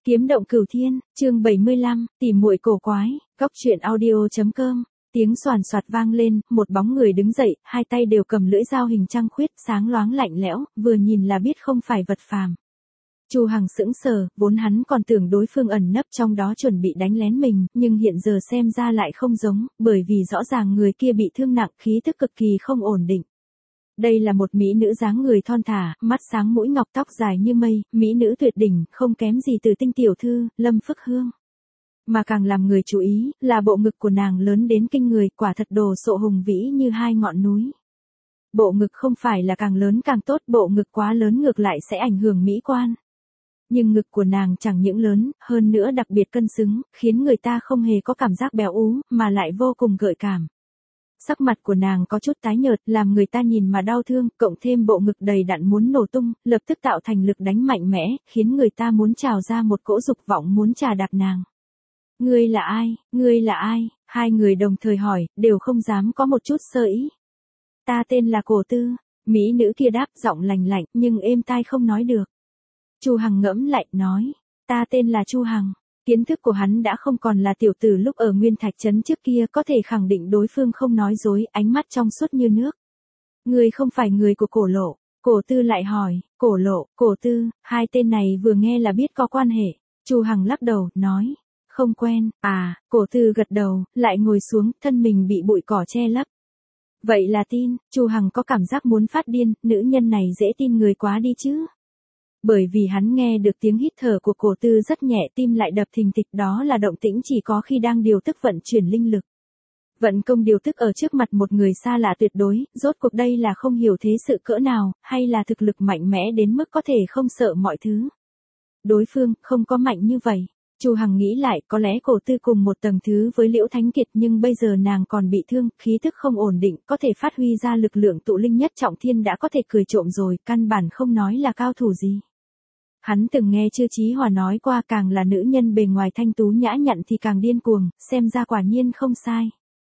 Kiếm động cửu thiên, chương 75, tìm muội cổ quái, góc truyện audio.com. Tiếng xoàn xoạt vang lên, một bóng người đứng dậy, hai tay đều cầm lưỡi dao hình trăng khuyết, sáng loáng lạnh lẽo, vừa nhìn là biết không phải vật phàm. Chu Hằng sững sờ, vốn hắn còn tưởng đối phương ẩn nấp trong đó chuẩn bị đánh lén mình, nhưng hiện giờ xem ra lại không giống, bởi vì rõ ràng người kia bị thương nặng, khí tức cực kỳ không ổn định. Đây là một mỹ nữ dáng người thon thả, mắt sáng mũi ngọc, tóc dài như mây, mỹ nữ tuyệt đỉnh, không kém gì Từ Tinh tiểu thư, Lâm Phức Hương. Mà càng làm người chú ý, là bộ ngực của nàng lớn đến kinh người, quả thật đồ sộ hùng vĩ như hai ngọn núi. Bộ ngực không phải là càng lớn càng tốt, bộ ngực quá lớn ngược lại sẽ ảnh hưởng mỹ quan. Nhưng ngực của nàng chẳng những lớn, hơn nữa đặc biệt cân xứng, khiến người ta không hề có cảm giác béo ú, mà lại vô cùng gợi cảm. Sắc mặt của nàng có chút tái nhợt, làm người ta nhìn mà đau thương, cộng thêm bộ ngực đầy đặn muốn nổ tung, lập tức tạo thành lực đánh mạnh mẽ, khiến người ta muốn trào ra một cỗ dục vọng muốn chà đạp nàng. Ngươi là ai, ngươi là ai? Hai người đồng thời hỏi, đều không dám có một chút sơ ý. Ta tên là Cổ Tư, mỹ nữ kia đáp, giọng lành lạnh, nhưng êm tai không nói được. Chu Hằng ngẫm lại, nói, ta tên là Chu Hằng. Kiến thức của hắn đã không còn là tiểu tử lúc ở Nguyên Thạch Trấn trước kia, có thể khẳng định đối phương không nói dối, ánh mắt trong suốt như nước. Ngươi không phải người của Cổ Lộ. Cổ Tư lại hỏi, Cổ Lộ, Cổ Tư, hai tên này vừa nghe là biết có quan hệ. Chu Hằng lắc đầu, nói, không quen. À, Cổ Tư gật đầu, lại ngồi xuống, thân mình bị bụi cỏ che lấp. Vậy là tin. Chu Hằng có cảm giác muốn phát điên, nữ nhân này dễ tin người quá đi chứ. Bởi vì hắn nghe được tiếng hít thở của Cổ Tư rất nhẹ, tim lại đập thình thịch, đó là động tĩnh chỉ có khi đang điều tức vận chuyển linh lực. Vận công điều tức ở trước mặt một người xa lạ tuyệt đối, rốt cuộc đây là không hiểu thế sự cỡ nào, hay là thực lực mạnh mẽ đến mức có thể không sợ mọi thứ. Đối phương không có mạnh như vậy. Chu Hằng nghĩ lại, có lẽ Cổ Tư cùng một tầng thứ với Liễu Thánh Kiệt, nhưng bây giờ nàng còn bị thương, khí thức không ổn định, có thể phát huy ra lực lượng tụ linh nhất trọng thiên đã có thể cười trộm rồi, căn bản không nói là cao thủ gì. Hắn từng nghe Chư Chí Hòa nói qua, càng là nữ nhân bề ngoài thanh tú nhã nhặn thì càng điên cuồng, xem ra quả nhiên không sai.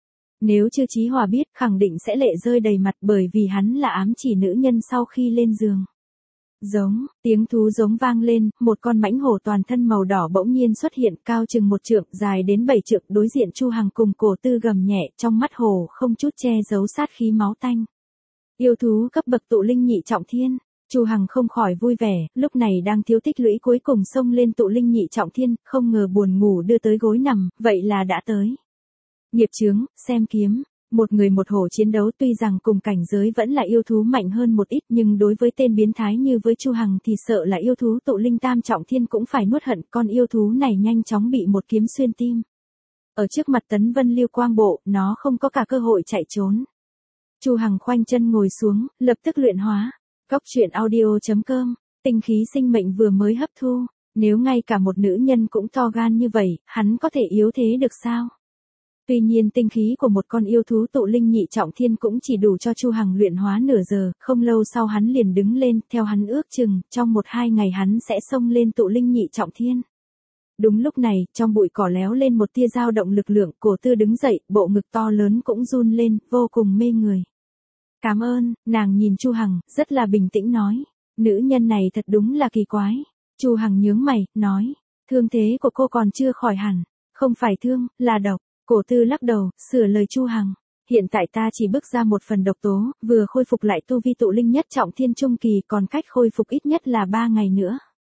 Nếu Chư Chí Hòa biết, khẳng định sẽ lệ rơi đầy mặt, bởi vì hắn là ám chỉ nữ nhân sau khi lên giường. Giống, tiếng thú giống vang lên, một con mãnh hổ toàn thân màu đỏ bỗng nhiên xuất hiện, cao chừng 1 trượng, dài đến 7 trượng, đối diện Chu Hằng cùng Cổ Tư gầm nhẹ, trong mắt hổ không chút che giấu sát khí máu tanh. Yêu thú cấp bậc tụ linh nhị trọng thiên. Chu Hằng không khỏi vui vẻ, lúc này đang thiếu tích lũy cuối cùng xông lên tụ linh nhị trọng thiên, không ngờ buồn ngủ đưa tới gối nằm, vậy là đã tới. Nghiệp chướng, xem kiếm. Một người một hổ chiến đấu, tuy rằng cùng cảnh giới vẫn là yêu thú mạnh hơn một ít, nhưng đối với tên biến thái như với Chu Hằng thì sợ là yêu thú tụ linh tam trọng thiên cũng phải nuốt hận, con yêu thú này nhanh chóng bị một kiếm xuyên tim. Ở trước mặt Tấn Vân Lưu Quang Bộ, nó không có cả cơ hội chạy trốn. Chu Hằng khoanh chân ngồi xuống, lập tức luyện hóa. Góc truyện audio.com, tinh khí sinh mệnh vừa mới hấp thu, nếu ngay cả một nữ nhân cũng to gan như vậy, hắn có thể yếu thế được sao? Tuy nhiên tinh khí của một con yêu thú tụ linh nhị trọng thiên cũng chỉ đủ cho Chu Hằng luyện hóa nửa giờ, không lâu sau hắn liền đứng lên, theo hắn ước chừng, trong 1-2 ngày hắn sẽ xông lên tụ linh nhị trọng thiên. Đúng lúc này, trong bụi cỏ léo lên một tia dao động lực lượng, Cổ Tư đứng dậy, bộ ngực to lớn cũng run lên, vô cùng mê người. Cảm ơn, nàng nhìn Chu Hằng, rất là bình tĩnh nói. Nữ nhân này thật đúng là kỳ quái. Chu Hằng nhướng mày, nói. Thương thế của cô còn chưa khỏi hẳn. Không phải thương, là độc. Cổ Tư lắc đầu, sửa lời Chu Hằng. Hiện tại ta chỉ bước ra một phần độc tố, vừa khôi phục lại tu vi tụ linh nhất trọng thiên trung kỳ, còn cách khôi phục ít nhất là 3 ngày nữa.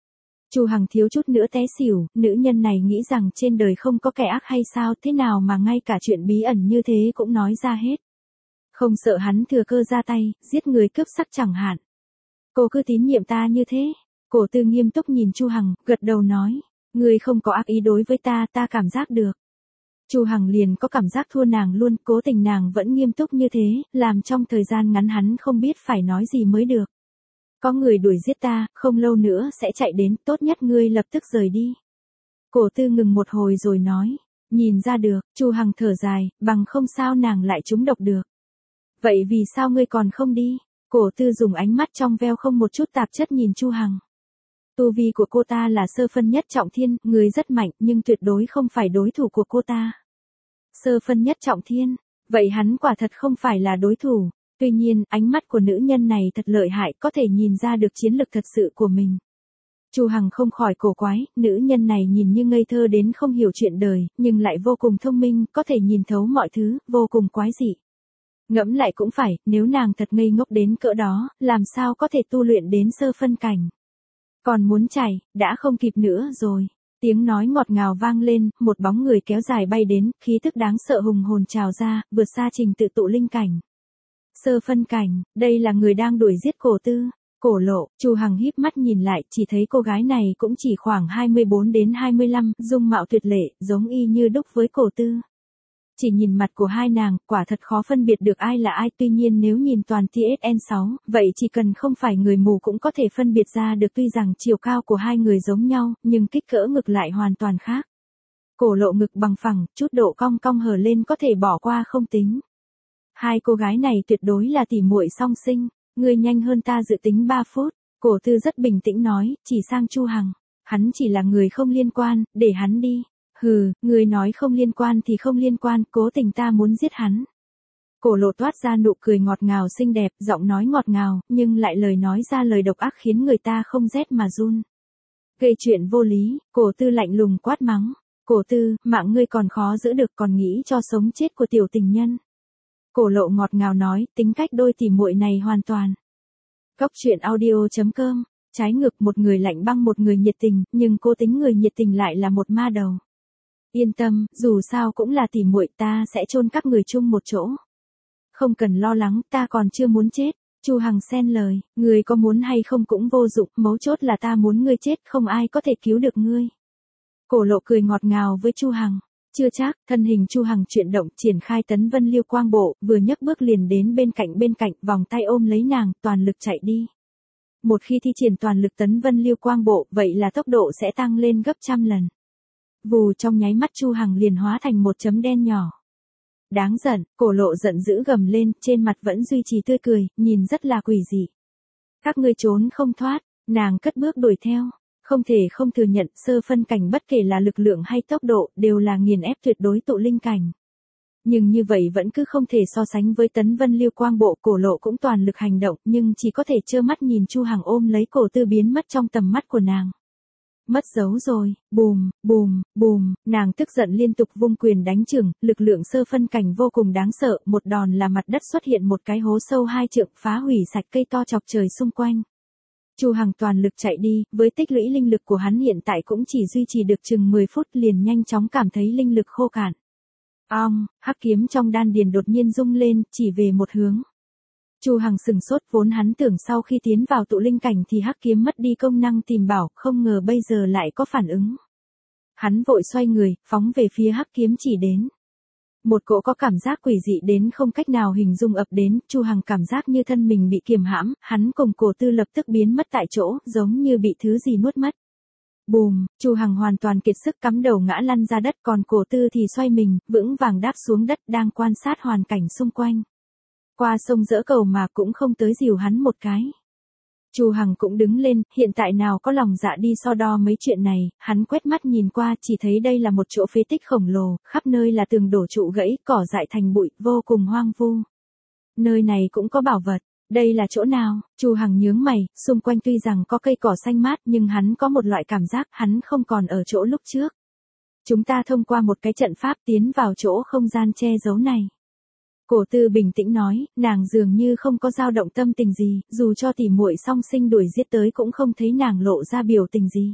Chu Hằng thiếu chút nữa té xỉu, nữ nhân này nghĩ rằng trên đời không có kẻ ác hay sao, thế nào mà ngay cả chuyện bí ẩn như thế cũng nói ra hết. Không sợ hắn thừa cơ ra tay, giết người cướp sắc chẳng hạn. Cô cứ tín nhiệm ta như thế. Cổ Tư nghiêm túc nhìn Chu Hằng, gật đầu nói. Người không có ác ý đối với ta, ta cảm giác được. Chu Hằng liền có cảm giác thua nàng luôn, cố tình nàng vẫn nghiêm túc như thế, làm trong thời gian ngắn hắn không biết phải nói gì mới được. Có người đuổi giết ta, không lâu nữa sẽ chạy đến, tốt nhất ngươi lập tức rời đi. Cổ Tư ngừng một hồi rồi nói. Nhìn ra được, Chu Hằng thở dài, bằng không sao nàng lại trúng độc được. Vậy vì sao ngươi còn không đi? Cổ Tư dùng ánh mắt trong veo không một chút tạp chất nhìn Chu Hằng. Tu vi của cô ta là sơ phân nhất trọng thiên, người rất mạnh, nhưng tuyệt đối không phải đối thủ của cô ta. Sơ phân nhất trọng thiên, vậy hắn quả thật không phải là đối thủ. Tuy nhiên, ánh mắt của nữ nhân này thật lợi hại, có thể nhìn ra được chiến lực thật sự của mình. Chu Hằng không khỏi cổ quái, nữ nhân này nhìn như ngây thơ đến không hiểu chuyện đời, nhưng lại vô cùng thông minh, có thể nhìn thấu mọi thứ, vô cùng quái dị. Ngẫm lại cũng phải, nếu nàng thật ngây ngốc đến cỡ đó, làm sao có thể tu luyện đến sơ phân cảnh. Còn muốn chạy, đã không kịp nữa rồi. Tiếng nói ngọt ngào vang lên, một bóng người kéo dài bay đến, khí tức đáng sợ hùng hồn trào ra, vượt xa trình tự tụ linh cảnh. Sơ phân cảnh, đây là người đang đuổi giết Cổ Tư. Cổ Lộ, Chu Hằng híp mắt nhìn lại, chỉ thấy cô gái này cũng chỉ khoảng 24 đến 25, dung mạo tuyệt lệ, giống y như đúc với Cổ Tư. Chỉ nhìn mặt của hai nàng, quả thật khó phân biệt được ai là ai, tuy nhiên nếu nhìn toàn TSN6, vậy chỉ cần không phải người mù cũng có thể phân biệt ra được, tuy rằng chiều cao của hai người giống nhau, nhưng kích cỡ ngực lại hoàn toàn khác. Cổ Lộ ngực bằng phẳng, chút độ cong cong hở lên có thể bỏ qua không tính. Hai cô gái này tuyệt đối là tỉ muội song sinh, ngươi nhanh hơn ta dự tính 3 phút, Cổ Tư rất bình tĩnh nói, chỉ sang Chu Hằng, hắn chỉ là người không liên quan, để hắn đi. Hừ, người nói không liên quan thì không liên quan, cố tình ta muốn giết hắn. Cổ Lộ toát ra nụ cười ngọt ngào xinh đẹp, giọng nói ngọt ngào, nhưng lại lời nói ra lời độc ác khiến người ta không rét mà run. Gây chuyện vô lý, Cổ Tư lạnh lùng quát mắng. Cổ Tư, mạng ngươi còn khó giữ được, còn nghĩ cho sống chết của tiểu tình nhân. Cổ Lộ ngọt ngào nói, tính cách đôi tỉ muội này hoàn toàn. Cóc truyện audio.com, trái ngược, một người lạnh băng một người nhiệt tình, nhưng cô tính người nhiệt tình lại là một ma đầu. Yên tâm, dù sao cũng là tỉ muội, ta sẽ chôn các người chung một chỗ. Không cần lo lắng, ta còn chưa muốn chết. Chu Hằng xen lời, người có muốn hay không cũng vô dụng, mấu chốt là ta muốn ngươi chết, không ai có thể cứu được ngươi. Cổ Lộ cười ngọt ngào với Chu Hằng. Chưa chắc, thân hình Chu Hằng chuyển động, triển khai Tấn Vân Liêu Quang Bộ, vừa nhấc bước liền đến bên cạnh, vòng tay ôm lấy nàng, toàn lực chạy đi. Một khi thi triển toàn lực Tấn Vân Liêu Quang Bộ, vậy là tốc độ sẽ tăng lên gấp trăm lần. Vù, trong nháy mắt Chu Hằng liền hóa thành một chấm đen nhỏ. Đáng giận, Cổ Lộ giận dữ gầm lên, trên mặt vẫn duy trì tươi cười, nhìn rất là quỷ dị. Các ngươi trốn không thoát, nàng cất bước đuổi theo. Không thể không thừa nhận, sơ phân cảnh bất kể là lực lượng hay tốc độ, đều là nghiền ép tuyệt đối tụ linh cảnh. Nhưng như vậy vẫn cứ không thể so sánh với Tấn Vân Liêu Quang Bộ, Cổ Lộ cũng toàn lực hành động, nhưng chỉ có thể trơ mắt nhìn Chu Hằng ôm lấy Cổ Tư biến mất trong tầm mắt của nàng. Mất dấu rồi, bùm, bùm, bùm, nàng tức giận liên tục vung quyền đánh chưởng, lực lượng sơ phân cảnh vô cùng đáng sợ, một đòn là mặt đất xuất hiện một cái hố sâu 2 trượng, phá hủy sạch cây to chọc trời xung quanh. Chu Hằng toàn lực chạy đi, với tích lũy linh lực của hắn hiện tại cũng chỉ duy trì được chừng 10 phút liền nhanh chóng cảm thấy linh lực khô cạn. Hắc kiếm trong đan điền đột nhiên rung lên, chỉ về một hướng. Chu Hằng sừng sốt, vốn hắn tưởng sau khi tiến vào tụ linh cảnh thì hắc kiếm mất đi công năng tìm bảo, không ngờ bây giờ lại có phản ứng. Hắn vội xoay người, phóng về phía hắc kiếm chỉ đến. Một cỗ có cảm giác quỷ dị đến không cách nào hình dung ập đến, Chu Hằng cảm giác như thân mình bị kiềm hãm, hắn cùng Cổ Tư lập tức biến mất tại chỗ, giống như bị thứ gì nuốt mất. Bùm, Chu Hằng hoàn toàn kiệt sức cắm đầu ngã lăn ra đất, còn Cổ Tư thì xoay mình, vững vàng đáp xuống đất, đang quan sát hoàn cảnh xung quanh. Qua sông dỡ cầu mà cũng không tới dìu hắn một cái. Chu Hằng cũng đứng lên, hiện tại nào có lòng dạ đi so đo mấy chuyện này, hắn quét mắt nhìn qua, chỉ thấy đây là một chỗ phế tích khổng lồ, khắp nơi là tường đổ trụ gãy, cỏ dại thành bụi, vô cùng hoang vu. Nơi này cũng có bảo vật, đây là chỗ nào? Chu Hằng nhướng mày, xung quanh tuy rằng có cây cỏ xanh mát nhưng hắn có một loại cảm giác hắn không còn ở chỗ lúc trước. Chúng ta thông qua một cái trận pháp tiến vào chỗ không gian che giấu này. Cổ Tư bình tĩnh nói, nàng dường như không có dao động tâm tình gì, dù cho tỉ muội song sinh đuổi giết tới cũng không thấy nàng lộ ra biểu tình gì.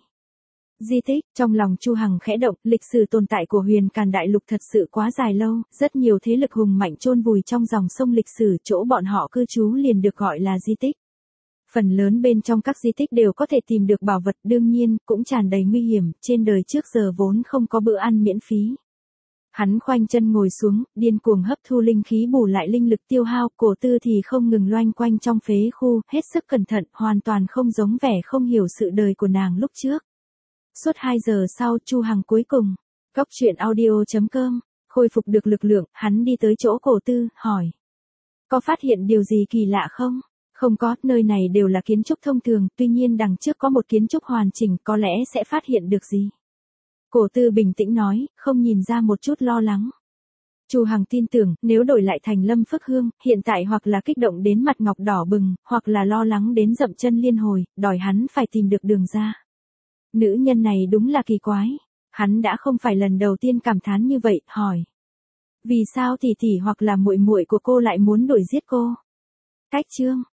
Di tích, trong lòng Chu Hằng khẽ động, lịch sử tồn tại của Huyền Càn Đại Lục thật sự quá dài lâu, rất nhiều thế lực hùng mạnh chôn vùi trong dòng sông lịch sử, chỗ bọn họ cư trú liền được gọi là di tích. Phần lớn bên trong các di tích đều có thể tìm được bảo vật, đương nhiên, cũng tràn đầy nguy hiểm, trên đời trước giờ vốn không có bữa ăn miễn phí. Hắn khoanh chân ngồi xuống, điên cuồng hấp thu linh khí bù lại linh lực tiêu hao, Cổ Tư thì không ngừng loanh quanh trong phế khu, hết sức cẩn thận, hoàn toàn không giống vẻ không hiểu sự đời của nàng lúc trước. Suốt 2 giờ sau, Chu Hằng cuối cùng, cóc truyện audio.com, khôi phục được lực lượng, hắn đi tới chỗ Cổ Tư, hỏi. Có phát hiện điều gì kỳ lạ không? Không có, nơi này đều là kiến trúc thông thường, tuy nhiên đằng trước có một kiến trúc hoàn chỉnh, có lẽ sẽ phát hiện được gì. Cổ Tư bình tĩnh nói, không nhìn ra một chút lo lắng. Chu Hằng tin tưởng, nếu đổi lại thành Lâm Phước Hương, hiện tại hoặc là kích động đến mặt ngọc đỏ bừng, hoặc là lo lắng đến dậm chân liên hồi, đòi hắn phải tìm được đường ra. Nữ nhân này đúng là kỳ quái. Hắn đã không phải lần đầu tiên cảm thán như vậy, hỏi. Vì sao tỷ tỷ hoặc là muội muội của cô lại muốn đuổi giết cô? Cách chương